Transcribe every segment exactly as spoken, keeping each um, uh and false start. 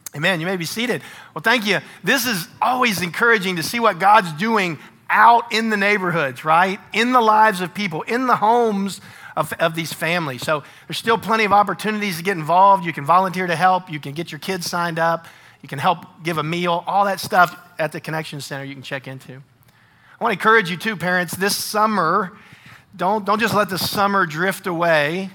Amen. You may be seated. Well, thank you. This is always encouraging to see what God's doing out in the neighborhoods, right? In the lives of people, in the homes of, of these families. So there's still plenty of opportunities to get involved. You can volunteer to help. You can get your kids signed up. You can help give a meal. All that stuff at the Connection Center you can check into. I want to encourage you too, parents, this summer, don't, don't just let the summer drift away,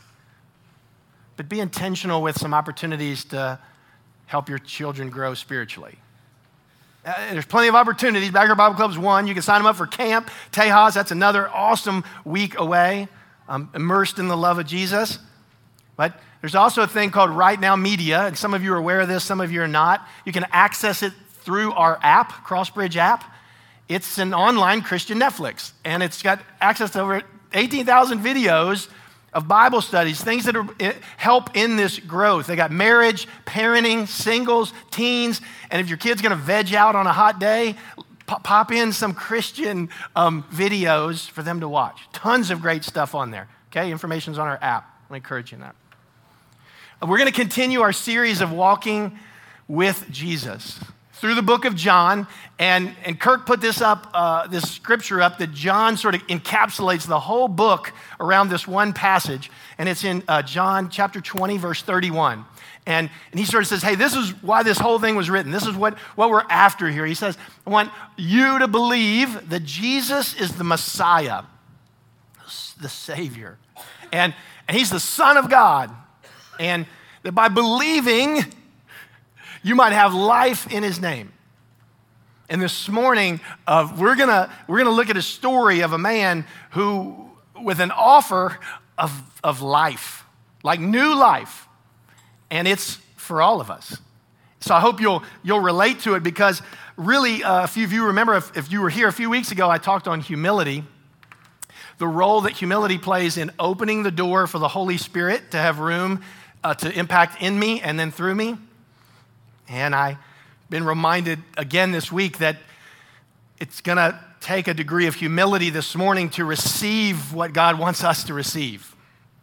but be intentional with some opportunities to help your children grow spiritually. Uh, there's plenty of opportunities. Backyard Bible Club is one. You can sign them up for camp. Tejas, that's another awesome week away, um, immersed in the love of Jesus. But there's also a thing called Right Now Media, and some of you are aware of this, some of you are not. You can access it through our app, Crossbridge app. It's an online Christian Netflix, and it's got access to over eighteen thousand videos of Bible studies, things that are, help in this growth. They got marriage, parenting, singles, teens, and if your kid's gonna veg out on a hot day, pop in some Christian um, videos for them to watch. Tons of great stuff on there, okay? Information's on our app. I encourage you in that. We're gonna continue our series of walking with Jesus through the book of John, and, and Kirk put this up, uh, this scripture up that John sort of encapsulates the whole book around this one passage, and it's in uh, John chapter twenty, verse thirty-one. And, and he sort of says, hey, this is why this whole thing was written. This is what, what we're after here. He says, I want you to believe that Jesus is the Messiah, the Savior, and, and he's the Son of God, and that by believing, you might have life in his name. And this morning, uh, we're gonna we're gonna look at a story of a man who, with an offer of, of life, like new life, and it's for all of us. So I hope you'll you'll relate to it, because really, uh, a few of you remember, if, if you were here a few weeks ago, I talked on humility, the role that humility plays in opening the door for the Holy Spirit to have room uh, to impact in me and then through me. And I've been reminded again this week that it's going to take a degree of humility this morning to receive what God wants us to receive.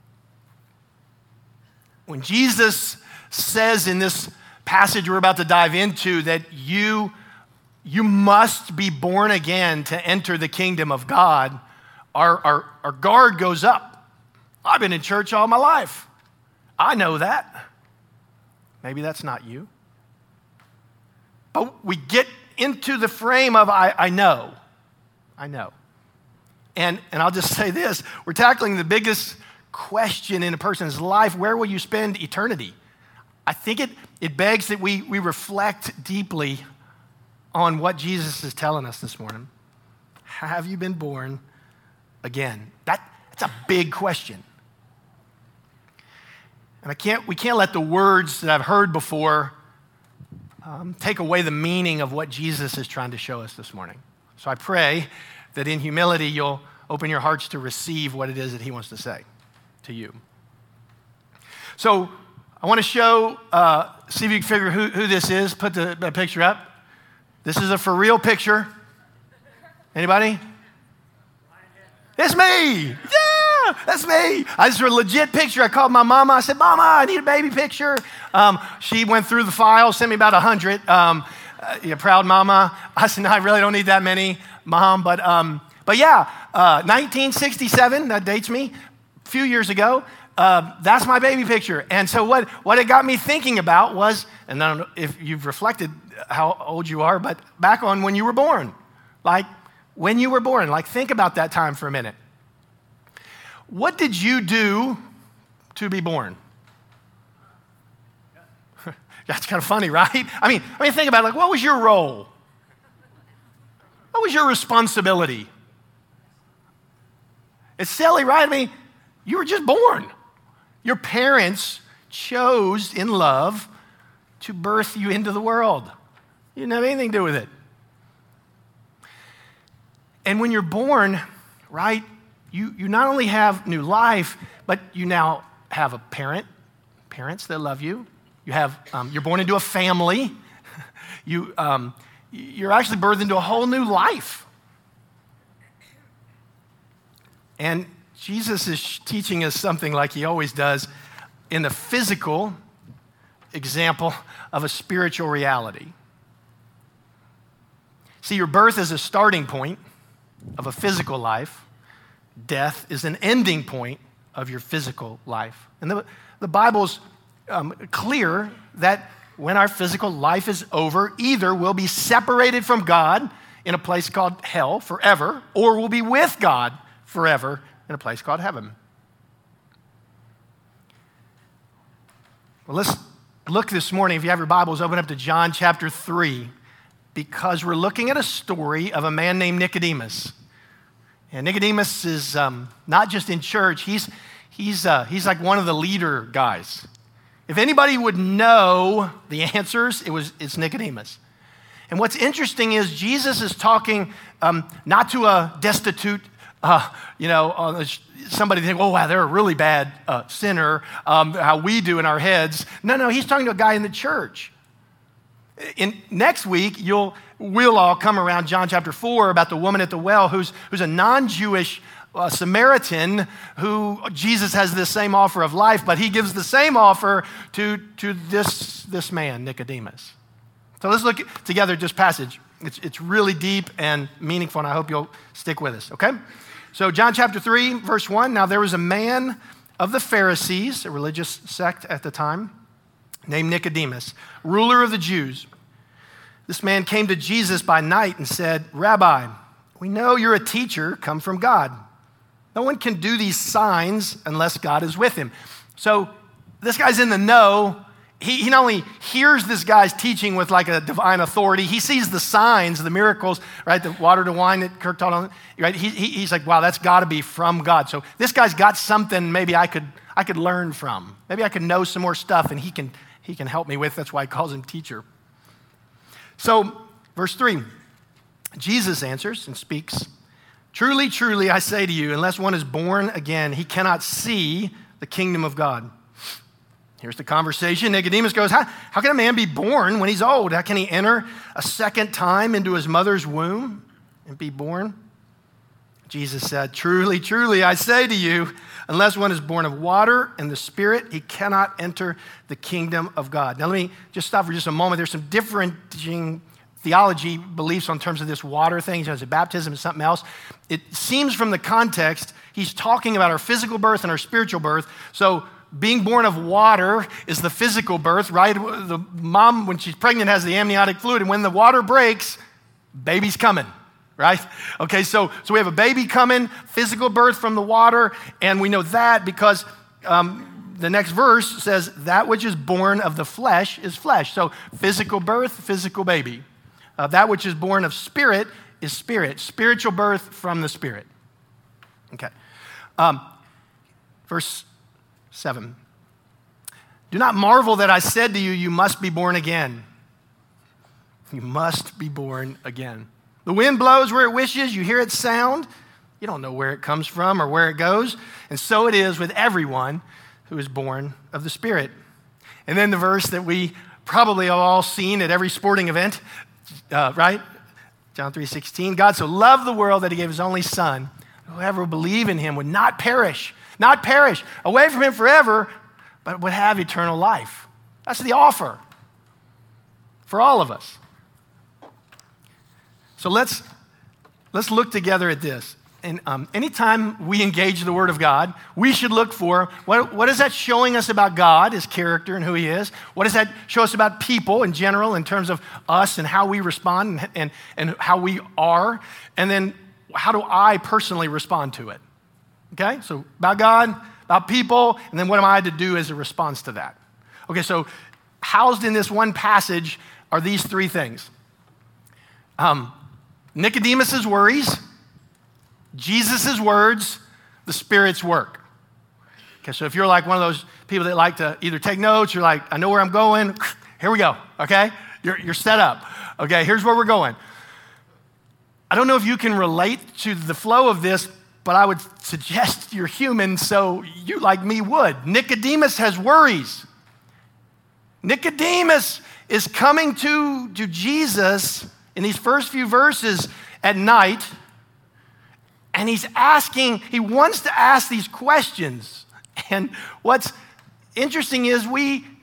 When Jesus says in this passage we're about to dive into that you, you must be born again to enter the kingdom of God, our, our, our guard goes up. I've been in church all my life. I know that. Maybe that's not you. But we get into the frame of, I, I know, I know. And, and I'll just say this, we're tackling the biggest question in a person's life: where will you spend eternity? I think it, it begs that we, we reflect deeply on what Jesus is telling us this morning. Have you been born again? That, that's a big question. And I can't, we can't let the words that I've heard before Um, take away the meaning of what Jesus is trying to show us this morning. So I pray that in humility you'll open your hearts to receive what it is that he wants to say to you. So I want to show, uh, see if you can figure who, who this is. Put the, the picture up. This is a for real picture. Anybody? It's me. Yeah, that's me. I just a legit picture. I called my mama. I said, Mama, I need a baby picture. Um, she went through the file, sent me about a hundred. Um, uh, yeah, proud mama. I said, no, I really don't need that many, Mom. But um, but yeah, uh, nineteen sixty-seven, that dates me, a few years ago. Uh, that's my baby picture. And so what, what it got me thinking about was, and I don't know if you've reflected how old you are, but back on when you were born. Like, when you were born, like think about that time for a minute. What did you do to be born? That's kind of funny, right? I mean, I mean, think about it. Like, what was your role? What was your responsibility? It's silly, right? I mean, you were just born. Your parents chose in love to birth you into the world. You didn't have anything to do with it. And when you're born, right, you, you not only have new life, but you now have a parent, parents that love you. You have, um, you're born into a family. You, um, you're actually birthed into a whole new life. And Jesus is teaching us something like he always does in the physical, example of a spiritual reality. See, your birth is a starting point of a physical life. Death is an ending point of your physical life. And the, the Bible's um, clear that when our physical life is over, either we'll be separated from God in a place called hell forever, or we'll be with God forever in a place called heaven. Well, let's look this morning, if you have your Bibles, open up to John chapter three, because we're looking at a story of a man named Nicodemus. And Nicodemus is um, not just in church, he's, he's, uh, he's like one of the leader guys. If anybody would know the answers, it was, it's Nicodemus. And what's interesting is Jesus is talking um, not to a destitute, uh, you know, uh, somebody think, oh, wow, they're a really bad uh, sinner, um, how we do in our heads. No, no, he's talking to a guy in the church. In, next week, you'll, we'll all come around John chapter four about the woman at the well who's, who's a non-Jewish uh, Samaritan who Jesus has this same offer of life, but he gives the same offer to, to this, this man, Nicodemus. So let's look together at this passage. It's, it's really deep and meaningful, and I hope you'll stick with us, okay? So John chapter three, verse one, now there was a man of the Pharisees, a religious sect at the time, named Nicodemus, ruler of the Jews. This man came to Jesus by night and said, Rabbi, we know you're a teacher come from God. No one can do these signs unless God is with him. So this guy's in the know. He, he not only hears this guy's teaching with like a divine authority, he sees the signs, the miracles, right? The water to wine that Kirk taught on, right? He, he, he's like, wow, that's got to be from God. So this guy's got something maybe I could I could learn from. Maybe I could know some more stuff, and he can he can help me with. That's why he calls him teacher. So verse three, Jesus answers and speaks, truly, truly, I say to you, unless one is born again, he cannot see the kingdom of God. Here's the conversation. Nicodemus goes, how, how can a man be born when he's old? How can he enter a second time into his mother's womb and be born? Jesus said, truly, truly, I say to you, unless one is born of water and the Spirit, he cannot enter the kingdom of God. Now, let me just stop for just a moment. There's some different theology beliefs on terms of this water thing. Is it baptism? Is something else? It seems from the context, he's talking about our physical birth and our spiritual birth. So being born of water is the physical birth, right? The mom, when she's pregnant, has the amniotic fluid, and when the water breaks, baby's coming, right? Okay, so, so we have a baby coming, physical birth from the water, and we know that because um, the next verse says, that which is born of the flesh is flesh. So physical birth, physical baby. Uh, that which is born of spirit is spirit. Spiritual birth from the Spirit. Okay. Um, verse seven. Do not marvel that I said to you, you must be born again. You must be born again. The wind blows where it wishes. You hear its sound. You don't know where it comes from or where it goes. And so it is with everyone who is born of the Spirit. And then the verse that we probably have all seen at every sporting event, uh, right? John three sixteen. God so loved the world that he gave his only son. Whoever would believe in him would not perish. Not perish, away from him forever, but would have eternal life. That's the offer for all of us. So let's, let's look together at this. And um, anytime we engage the Word of God, we should look for, what, what is that showing us about God, his character and who he is? What does that show us about people in general in terms of us and how we respond and, and, and how we are? And then how do I personally respond to it? Okay, so about God, about people, and then what am I to do as a response to that? Okay, so housed in this one passage are these three things. Um, Nicodemus's worries, Jesus's words, the Spirit's work. Okay, so if you're like one of those people that like to either take notes, you're like, I know where I'm going, here we go, okay? You're, you're set up. Okay, here's where we're going. I don't know if you can relate to the flow of this, but I would suggest you're human, so you, like me, would. Nicodemus has worries. Nicodemus is coming to, to Jesus in these first few verses at night, and he's asking, he wants to ask these questions. And what's interesting is we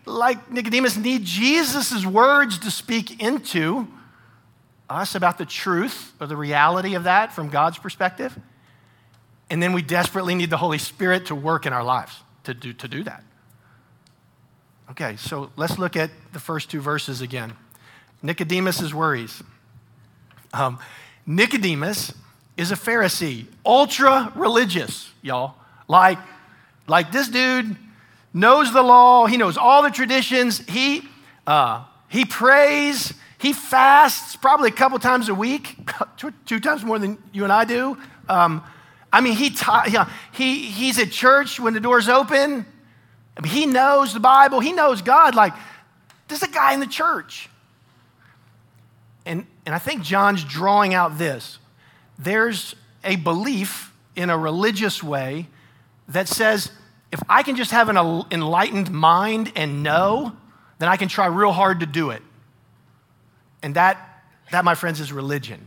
like Nicodemus, need Jesus' words to speak into us about the truth or the reality of that from God's perspective. And then we desperately need the Holy Spirit to work in our lives to do, to do that. Okay, so let's look at the first two verses again. Nicodemus' worries. Um, Nicodemus is a Pharisee, ultra religious, y'all. Like, like this dude knows the law. He knows all the traditions. He, uh, he prays. He fasts probably a couple times a week, two, two times more than you and I do. Um, I mean, he, ta- yeah, he he's at church when the door's open. I mean, he knows the Bible. He knows God. Like, there's a guy in the church. And, and I think John's drawing out this. There's a belief in a religious way that says, if I can just have an enlightened mind and know, then I can try real hard to do it. And that, that, my friends, is religion.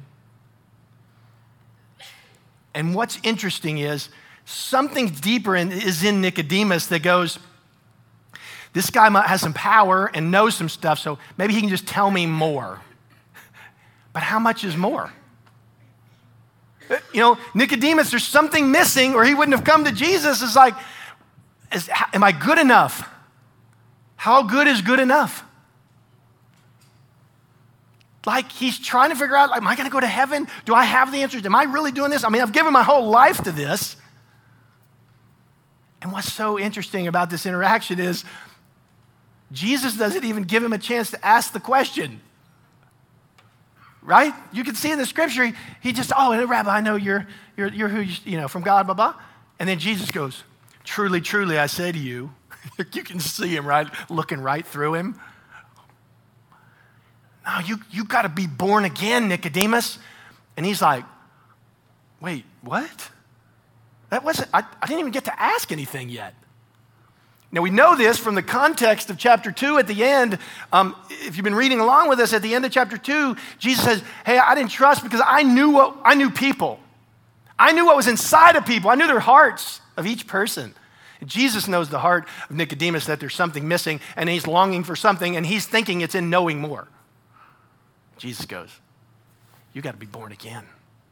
And what's interesting is something deeper in, is in Nicodemus that goes, this guy has some power and knows some stuff, so maybe he can just tell me more. But how much is more? You know, Nicodemus, there's something missing or he wouldn't have come to Jesus. It's like, is, am I good enough? How good is good enough? Like he's trying to figure out, like, am I going to go to heaven? Do I have the answers? Am I really doing this? I mean, I've given my whole life to this. And what's so interesting about this interaction is Jesus doesn't even give him a chance to ask the question. Right? You can see in the scripture, he, he just, oh, Rabbi, I know you're, you're, you're who, you, you know, from God, blah, blah. And then Jesus goes, truly, truly, I say to you, you can see him, right? Looking right through him. No, you, you got to be born again, Nicodemus. And he's like, wait, what? That wasn't, I, I didn't even get to ask anything yet. Now, we know this from the context of chapter two at the end. Um, if you've been reading along with us, at the end of chapter two, Jesus says, hey, I didn't trust because I knew what I knew people. I knew what was inside of people. I knew their hearts of each person. And Jesus knows the heart of Nicodemus, that there's something missing, and he's longing for something, and he's thinking it's in knowing more. Jesus goes, you got to be born again.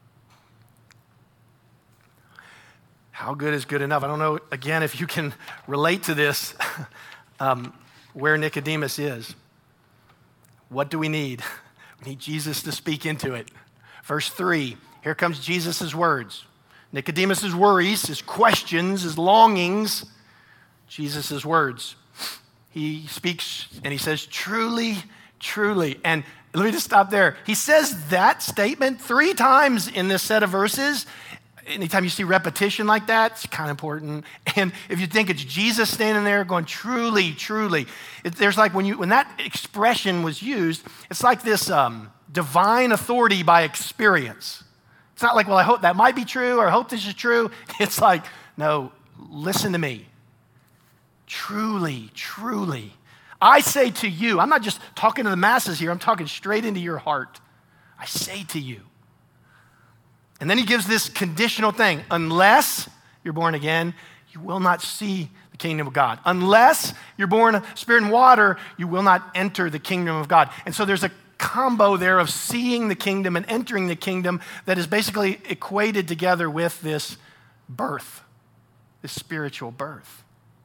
How good is good enough? I don't know, again, if you can relate to this, um, where Nicodemus is. What do we need? We need Jesus to speak into it. Verse three, here comes Jesus' words. Nicodemus' worries, his questions, his longings, Jesus' words. He speaks and he says, truly, truly. And let me just stop there. He says that statement three times in this set of verses. Anytime you see repetition like that, it's kind of important. And if you think it's Jesus standing there going, truly, truly, it, there's like when you when that expression was used, it's like this um, divine authority by experience. It's not like, well, I hope that might be true, or I hope this is true. It's like, no, listen to me. Truly, truly. I say to you, I'm not just talking to the masses here, I'm talking straight into your heart. I say to you. And then he gives this conditional thing. Unless you're born again, you will not see the kingdom of God. Unless you're born of spirit and water, you will not enter the kingdom of God. And so there's a combo there of seeing the kingdom and entering the kingdom that is basically equated together with this birth, this spiritual birth.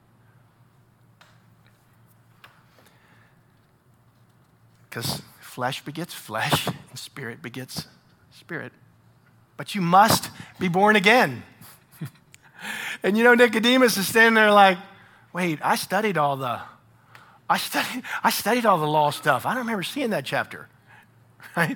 Because flesh begets flesh and spirit begets spirit. But you must be born again. And you know, Nicodemus is standing there like, wait, I studied all the, I studied, I studied all the law stuff. I don't remember seeing that chapter, right?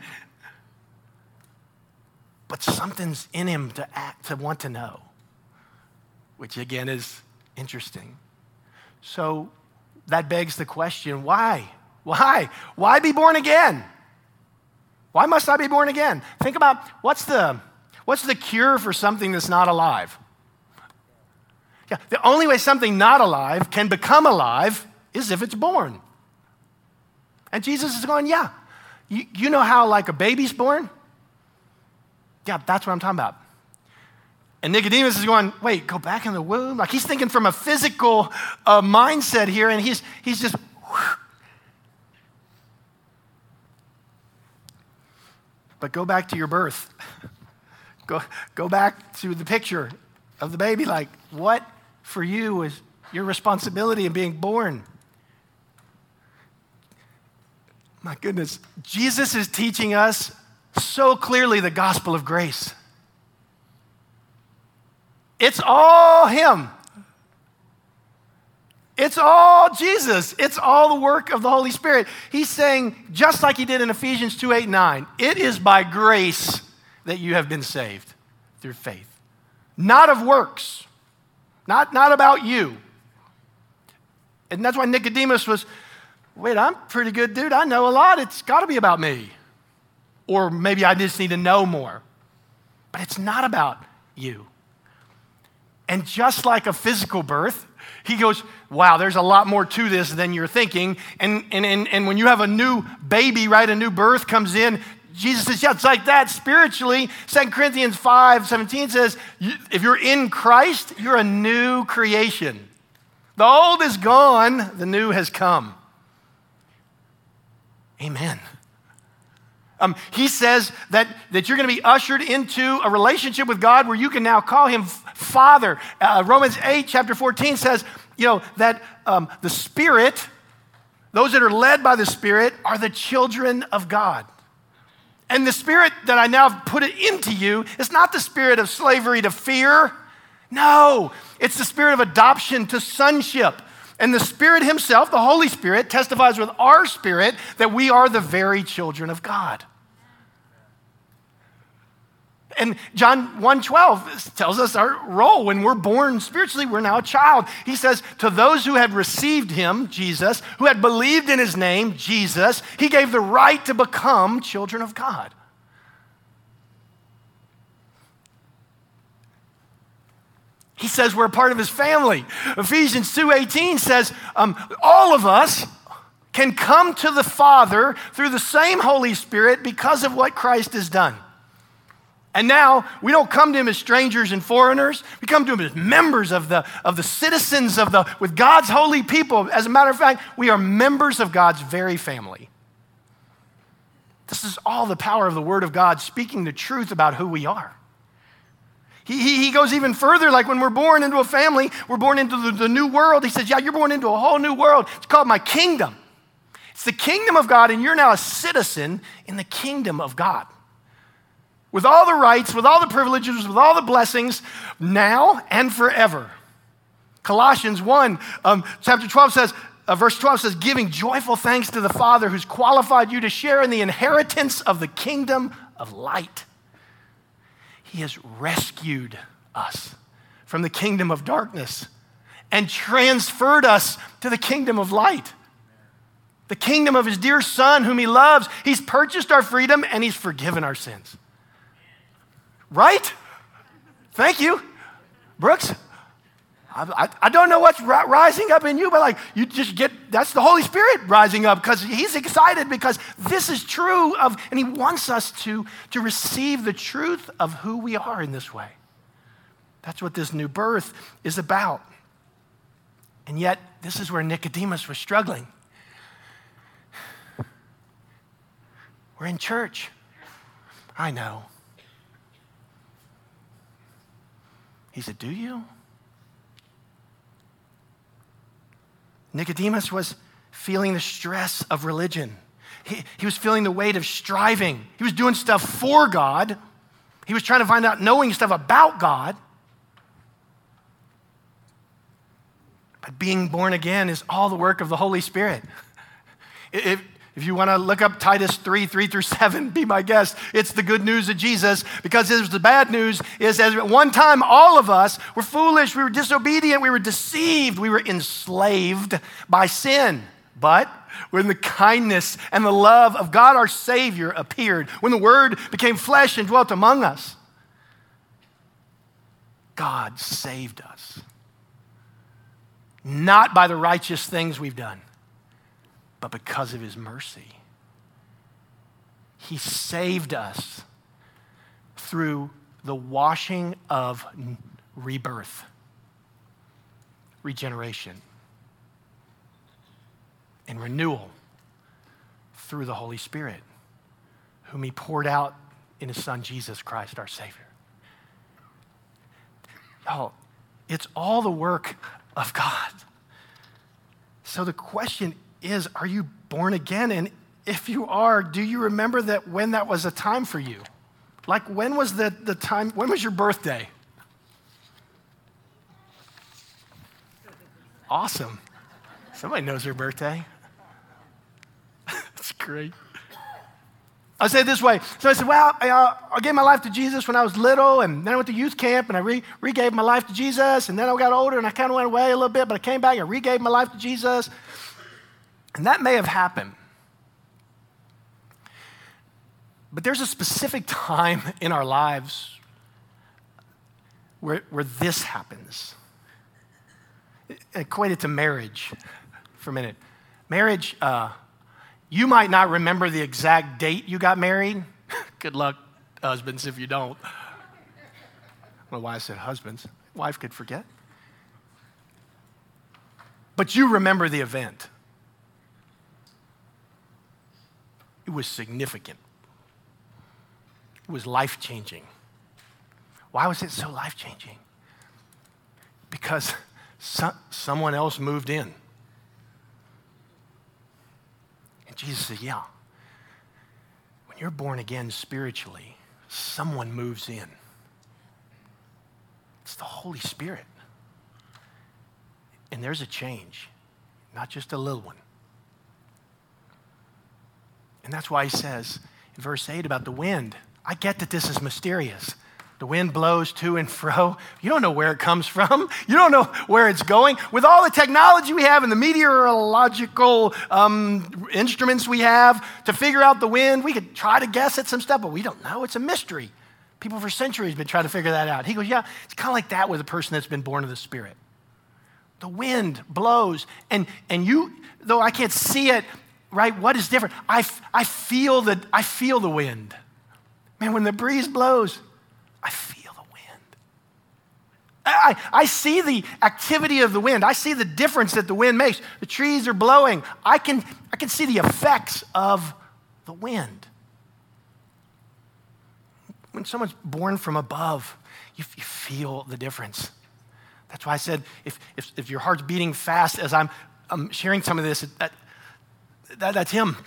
But something's in him to act, to want to know, which again is interesting. So that begs the question, why? Why? Why be born again? Why must I be born again? Think about what's the, what's the cure for something that's not alive? Yeah, the only way something not alive can become alive is if it's born. And Jesus is going, yeah, you, you know how like a baby's born? Yeah, that's what I'm talking about. And Nicodemus is going, wait, go back in the womb? Like he's thinking from a physical uh, mindset here, and he's, he's just, But go back to your birth. Go, go back to the picture of the baby. Like, what for you is your responsibility in being born? My goodness, Jesus is teaching us so clearly the gospel of grace. It's all him. It's all Jesus. It's all the work of the Holy Spirit. He's saying, just like he did in Ephesians two, eight, nine, it is by grace that you have been saved through faith. Not of works. Not, not about you. And that's why Nicodemus was, wait, I'm a pretty good dude. I know a lot. It's got to be about me. Or maybe I just need to know more. But it's not about you. And just like a physical birth, he goes, wow, there's a lot more to this than you're thinking. And, and, and, and when you have a new baby, right, a new birth comes in, Jesus says, yeah, it's like that spiritually. Second Corinthians five seventeen says, if you're in Christ, you're a new creation. The old is gone, the new has come. Amen. Um, he says that, that you're going to be ushered into a relationship with God where you can now call him Father. Uh, Romans eight, chapter fourteen says, you know, that um, the Spirit, those that are led by the Spirit, are the children of God. And the Spirit that I now put it into you is not the spirit of slavery to fear. No, it's the spirit of adoption to sonship. And the Spirit himself, the Holy Spirit, testifies with our spirit that we are the very children of God. And John one twelve tells us our role. When we're born spiritually, we're now a child. He says, to those who had received him, Jesus, who had believed in his name, Jesus, he gave the right to become children of God. He says we're a part of his family. Ephesians two eighteen says um, all of us can come to the Father through the same Holy Spirit because of what Christ has done. And now we don't come to him as strangers and foreigners. We come to him as members of the, of the citizens of the, with God's holy people. As a matter of fact, we are members of God's very family. This is all the power of the Word of God speaking the truth about who we are. He, he, he goes even further, like when we're born into a family, we're born into the, the new world. He says, yeah, you're born into a whole new world. It's called my kingdom. It's the kingdom of God, and you're now a citizen in the kingdom of God. With all the rights, with all the privileges, with all the blessings, now and forever. Colossians one, um, chapter twelve says, uh, verse twelve says, giving joyful thanks to the Father who's qualified you to share in the inheritance of the kingdom of light. He has rescued us from the kingdom of darkness and transferred us to the kingdom of light. The kingdom of his dear Son whom he loves. He's purchased our freedom and he's forgiven our sins. Right? Thank you, Brooks. I, I, I don't know what's ri- rising up in you, but like you just get, that's the Holy Spirit rising up because he's excited because this is true of, and he wants us to, to receive the truth of who we are in this way. That's what this new birth is about. And yet, this is where Nicodemus was struggling. We're in church. I know. He said, do you? Nicodemus was feeling the stress of religion. He, he was feeling the weight of striving. He was doing stuff for God. He was trying to find out, knowing stuff about God. But being born again is all the work of the Holy Spirit. If, If you want to look up Titus three, three through seven, be my guest. It's the good news of Jesus, because it's the bad news is as at one time all of us were foolish, we were disobedient, we were deceived, we were enslaved by sin. But when the kindness and the love of God our Savior appeared, when the Word became flesh and dwelt among us, God saved us. Not by the righteous things we've done, but because of his mercy. He saved us through the washing of rebirth, regeneration, and renewal through the Holy Spirit, whom he poured out in his son, Jesus Christ, our Savior. Oh, it's all the work of God. So the question is, are you born again? And if you are, do you remember that when that was a time for you? Like when was the, the time, when was your birthday? Awesome. Somebody knows their birthday. That's great. I'll say it this way. So I said, well, I, uh, I gave my life to Jesus when I was little, and then I went to youth camp, and I re- regave my life to Jesus, and then I got older, and I kind of went away a little bit, but I came back and regave my life to Jesus. And that may have happened. But there's a specific time in our lives where, where this happens. Equate it to marriage for a minute. Marriage, uh, you might not remember the exact date you got married. Good luck, husbands, if you don't. I don't know why I said husbands. Wife could forget. But you remember the event. It was significant. It was life-changing. Why was it so life-changing? Because so, someone else moved in. And Jesus said, yeah, when you're born again spiritually, someone moves in. It's the Holy Spirit. And there's a change, not just a little one. And that's why he says in verse eight about the wind, I get that this is mysterious. The wind blows to and fro. You don't know where it comes from. You don't know where it's going. With all the technology we have and the meteorological um, instruments we have to figure out the wind, we could try to guess at some stuff, but we don't know. It's a mystery. People for centuries have been trying to figure that out. He goes, yeah, it's kind of like that with a person that's been born of the Spirit. The wind blows, and, and you, though I can't see it, right, what is different? I, I, feel the, I feel the wind. Man, when the breeze blows, I feel the wind. I, I see the activity of the wind. I see the difference that the wind makes. The trees are blowing. I can, I can see the effects of the wind. When someone's born from above, you, you feel the difference. That's why I said, if, if, if your heart's beating fast as I'm, I'm sharing some of this, that, that, that's him.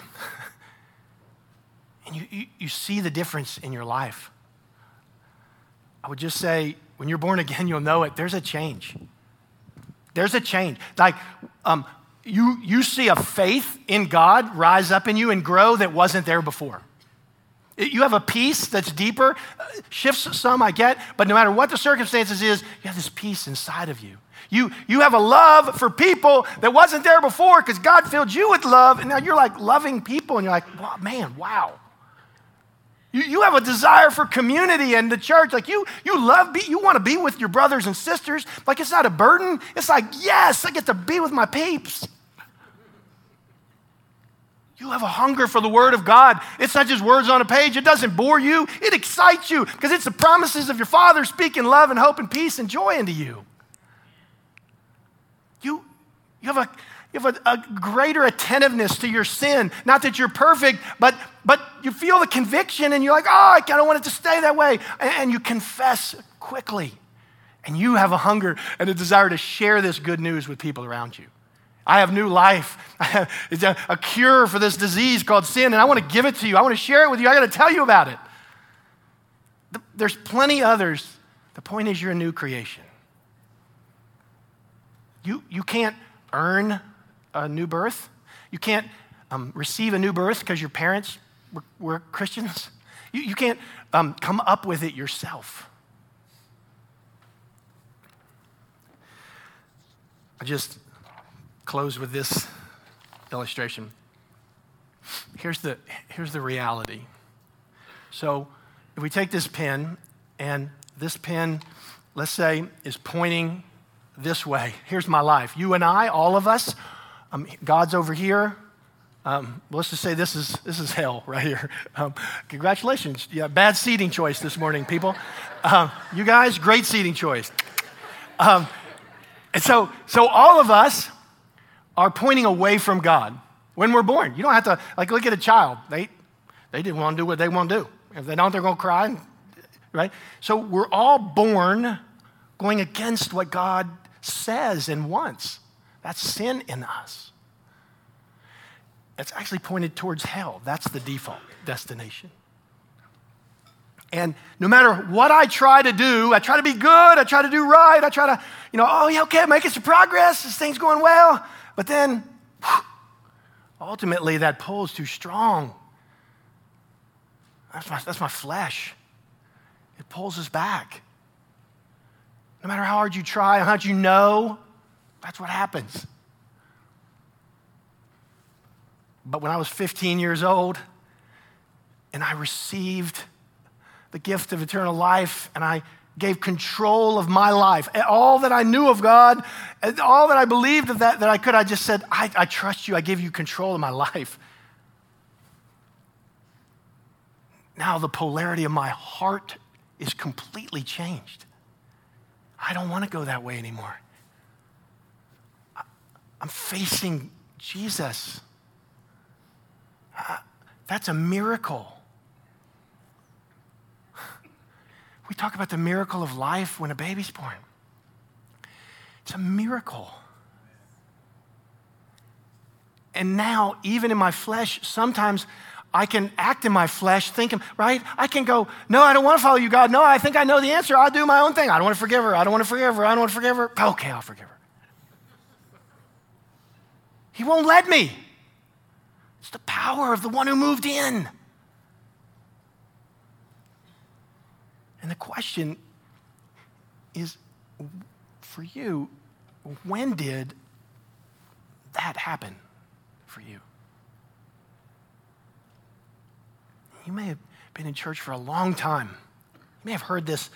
And you, you, you see the difference in your life. I would just say, when you're born again, you'll know it. There's a change. There's a change. Like, um, you, you see a faith in God rise up in you and grow that wasn't there before. You have a peace that's deeper, shifts some, I get, but no matter what the circumstances is, you have this peace inside of you. You, you have a love for people that wasn't there before because God filled you with love, and now you're like loving people, and you're like, wow, man, wow. You, you have a desire for community and the church. Like you, you love, be, you want to be with your brothers and sisters. Like it's not a burden. It's like, yes, I get to be with my peeps. You have a hunger for the word of God. It's not just words on a page. It doesn't bore you. It excites you because it's the promises of your Father speaking love and hope and peace and joy into you. You, you have a, you have a, a greater attentiveness to your sin. Not that you're perfect, but, but you feel the conviction and you're like, oh, I kind of want it to stay that way. And, and you confess quickly. And you have a hunger and a desire to share this good news with people around you. I have new life. I have, it's a, a cure for this disease called sin, and I want to give it to you. I want to share it with you. I got to tell you about it. There's plenty others. The point is you're a new creation. You, you can't earn a new birth. You can't um, receive a new birth because your parents were, were Christians. You, you can't um, come up with it yourself. I just close with this illustration. Here's the, here's the reality. So if we take this pen, and this pen, let's say, is pointing this way. Here's my life. You and I, all of us, um, God's over here. Um, let's just say this is this is hell right here. Um, congratulations. Yeah, bad seating choice this morning, people. Um, you guys, great seating choice. Um, and so, so all of us are pointing away from God when we're born. You don't have to, like, look at a child. They, they didn't want to do what they want to do. If they don't, they're going to cry, right? So we're all born going against what God says and wants. That's sin in us. It's actually pointed towards hell. That's the default destination. And no matter what I try to do, I try to be good, I try to do right, I try to, you know, oh, yeah, okay, I'm making some progress, this thing's going well. But then, ultimately, that pull is too strong. That's my, that's my flesh. It pulls us back. No matter how hard you try, how hard you know, that's what happens. But when I was fifteen years old and I received the gift of eternal life and I gave control of my life, all that I knew of God, all that I believed of that, that I could, I just said, I, I trust you, I give you control of my life. Now the polarity of my heart is completely changed. I don't want to go that way anymore. I'm facing Jesus. Uh, that's a miracle. We talk about the miracle of life when a baby's born. It's a miracle. And now, even in my flesh, sometimes I can act in my flesh, thinking, right? I can go, no, I don't want to follow you, God. No, I think I know the answer. I'll do my own thing. I don't want to forgive her. I don't want to forgive her. I don't want to forgive her. Okay, I'll forgive her. He won't let me. It's the power of the one who moved in. And the question is, for you, when did that happen for you? You may have been in church for a long time. You may have heard this.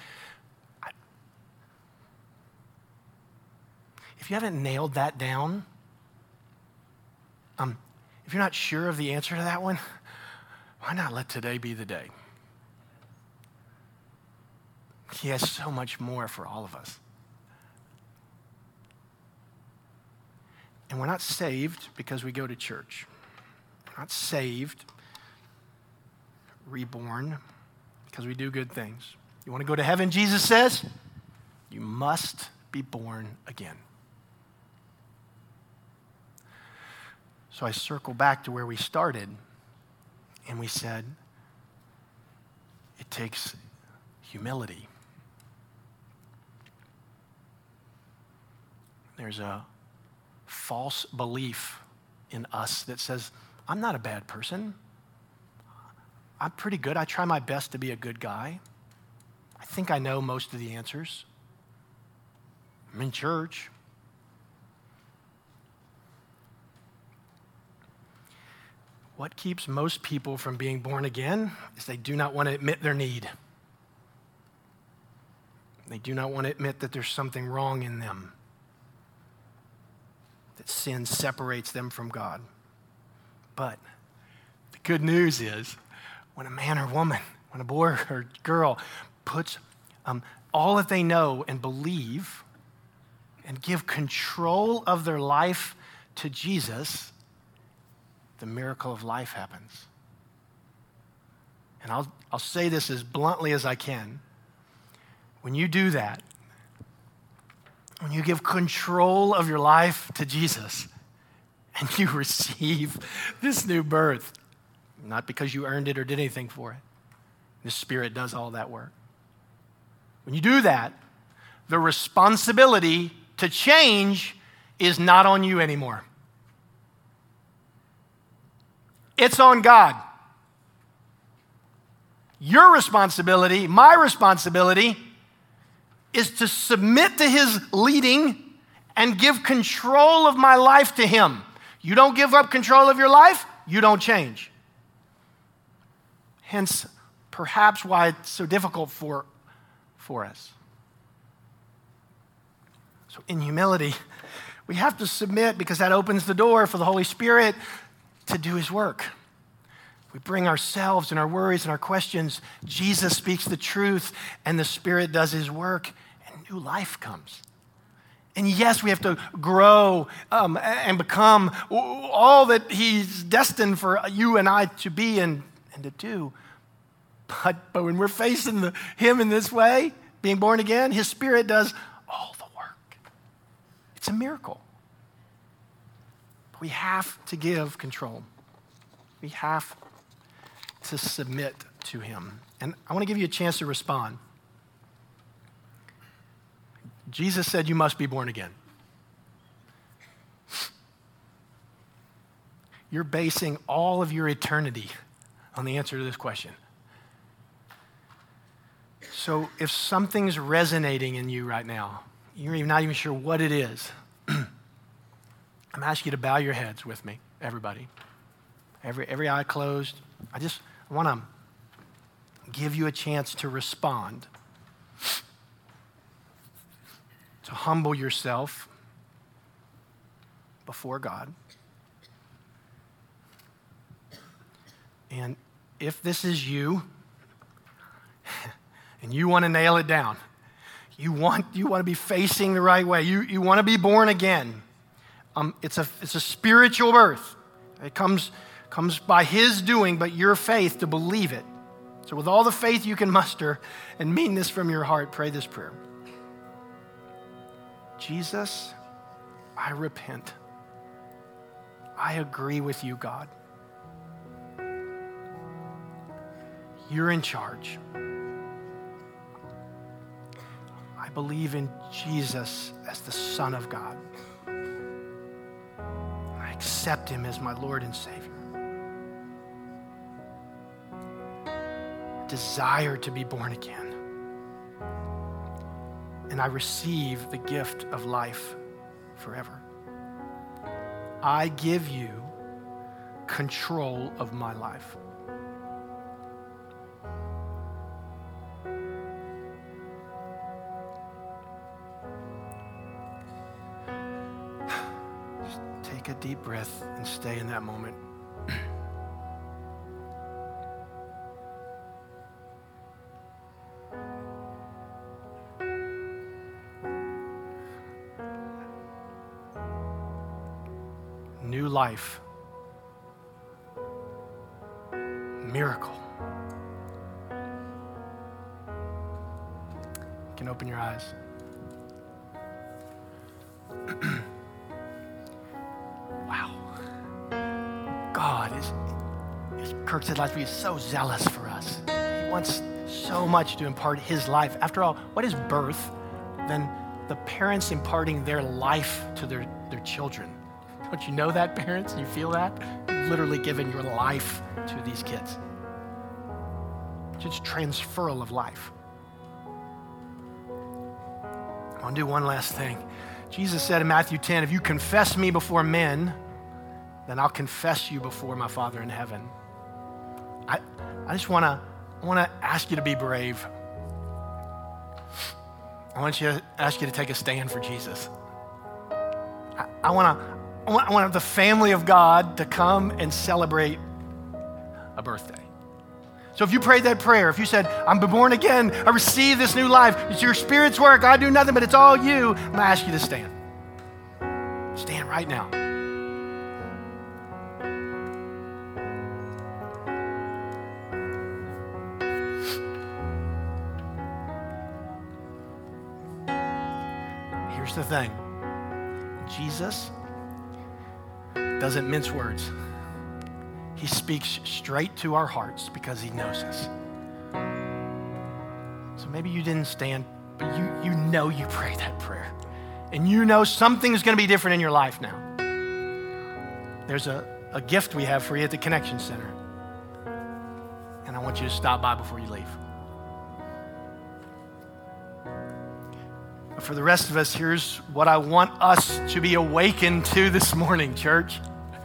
If you haven't nailed that down, um, if you're not sure of the answer to that one, why not let today be the day? He has so much more for all of us. And we're not saved because we go to church. We're not saved, reborn, because we do good things. You want to go to heaven, Jesus says? You must be born again. So I circle back to where we started, and we said, it takes humility. There's a false belief in us that says, I'm not a bad person. I'm pretty good. I try my best to be a good guy. I think I know most of the answers. I'm in church. What keeps most people from being born again is they do not want to admit their need. They do not want to admit that there's something wrong in them, that sin separates them from God. But the good news is when a man or woman, when a boy or girl puts um, all that they know and believe and give control of their life to Jesus, the miracle of life happens. And I'll, I'll say this as bluntly as I can. When you do that, when you give control of your life to Jesus and you receive this new birth, not because you earned it or did anything for it, the Spirit does all that work. When you do that, the responsibility to change is not on you anymore. It's on God. Your responsibility, my responsibility, is to submit to His leading and give control of my life to Him. You don't give up control of your life, you don't change. Hence, perhaps why it's so difficult for, for us. So in humility, we have to submit because that opens the door for the Holy Spirit to do His work. We bring ourselves and our worries and our questions. Jesus speaks the truth and the Spirit does His work and new life comes. And yes, we have to grow um, and become all that He's destined for you and I to be and, and to do. But, but when we're facing the, him in this way, being born again, his Spirit does all the work. It's a miracle. But we have to give control. We have to submit to him. And I want to give you a chance to respond. Jesus said you must be born again. You're basing all of your eternity on the answer to this question. So if something's resonating in you right now, you're not even sure what it is, I'm asking you to bow your heads with me, everybody. Every, every eye closed. I just want to give you a chance to respond, to humble yourself before God. And if this is you, and you want to nail it down, you want, you want to be facing the right way, you, you want to be born again, um, it's, a, it's a spiritual birth. It comes, comes by his doing, but your faith to believe it. So with all the faith you can muster and mean this from your heart, pray this prayer. Jesus, I repent. I agree with you, God. You're in charge. I believe in Jesus as the Son of God. I accept him as my Lord and Savior. I desire to be born again. And I receive the gift of life forever. I give you control of my life. Take a deep breath and stay in that moment. New life. Miracle. You can open your eyes. Wow. God is, as Kirk said last week, is so zealous for us. He wants so much to impart his life. After all, what is birth than the parents imparting their life to their, their children? Don't you know that, parents? You feel that? You've literally given your life to these kids. It's transferal of life. I want to do one last thing. Jesus said in Matthew ten, if you confess me before men, then I'll confess you before my Father in heaven. I, I just want to I want to ask you to be brave. I want you to ask you to take a stand for Jesus. I, I want to I want, I want the family of God to come and celebrate a birthday. So if you prayed that prayer, if you said, I'm born again, I receive this new life, it's your Spirit's work, I do nothing, but it's all you, I'm going to ask you to stand. Stand right now. Here's the thing. Jesus doesn't mince words. He speaks straight to our hearts because he knows us. So maybe you didn't stand, but you, you know you prayed that prayer. And you know something's going to be different in your life now. There's a, a gift we have for you at the Connection Center. And I want you to stop by before you leave. But for the rest of us, here's what I want us to be awakened to this morning, church.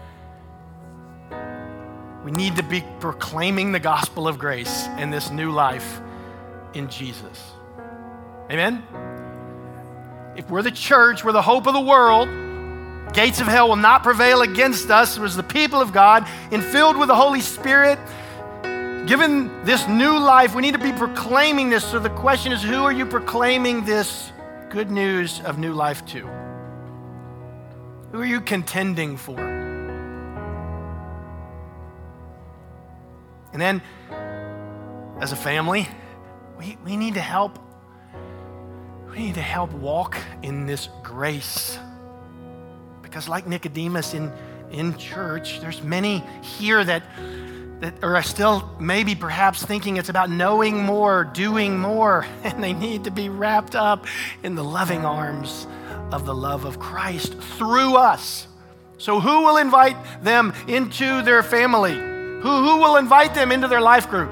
We need to be proclaiming the gospel of grace and this new life in Jesus. Amen? If we're the church, we're the hope of the world, gates of hell will not prevail against us. It was the people of God, and filled with the Holy Spirit, given this new life, we need to be proclaiming this. So the question is, who are you proclaiming this good news of new life to? Who are you contending for? And then as a family, we, we need to help. We need to help walk in this grace. Because like Nicodemus in, in church, there's many here that, that are still maybe perhaps thinking it's about knowing more, doing more, and they need to be wrapped up in the loving arms of the love of Christ through us. So who will invite them into their family? Who, who will invite them into their life group?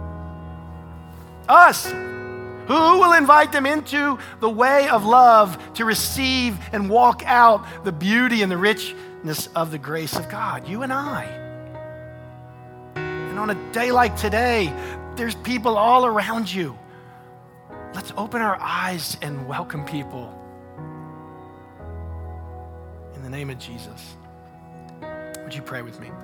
Us. Who will invite them into the way of love to receive and walk out the beauty and the richness of the grace of God? You and I. And on a day like today, there's people all around you. Let's open our eyes and welcome people. In the name of Jesus. Would you pray with me?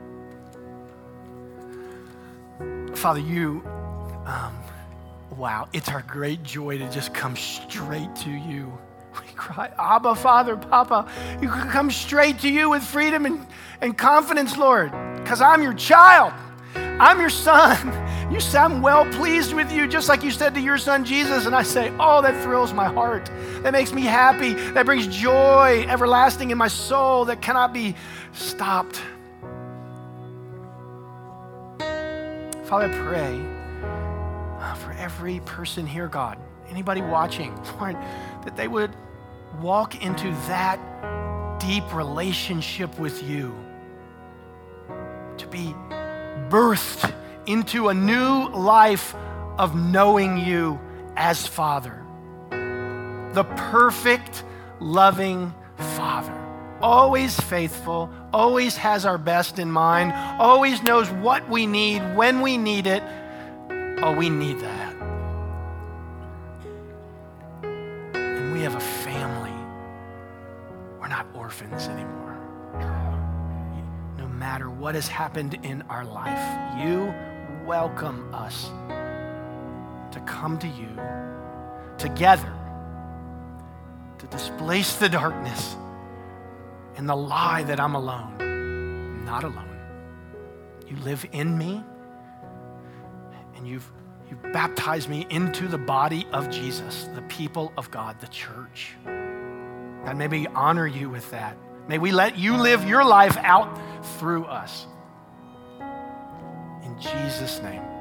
Father, you... Um, Wow, it's our great joy to just come straight to you. We cry, Abba, Father, Papa. You can come straight to you with freedom and, and confidence, Lord, because I'm your child. I'm your son. You say I'm well pleased with you, just like you said to your son, Jesus. And I say, oh, that thrills my heart. That makes me happy. That brings joy everlasting in my soul that cannot be stopped. Father, I pray for every person here, God, anybody watching, Lord, that they would walk into that deep relationship with you, to be birthed into a new life of knowing you as Father, the perfect, loving Father, always faithful, always has our best in mind, always knows what we need, when we need it. Oh, we need that. And we have a family. We're not orphans anymore. No matter what has happened in our life, you welcome us to come to you together to displace the darkness and the lie that I'm alone. I'm not alone. You live in me. And you've, you've baptized me into the body of Jesus, the people of God, the church. God, may we honor you with that. May we let you live your life out through us. In Jesus' name.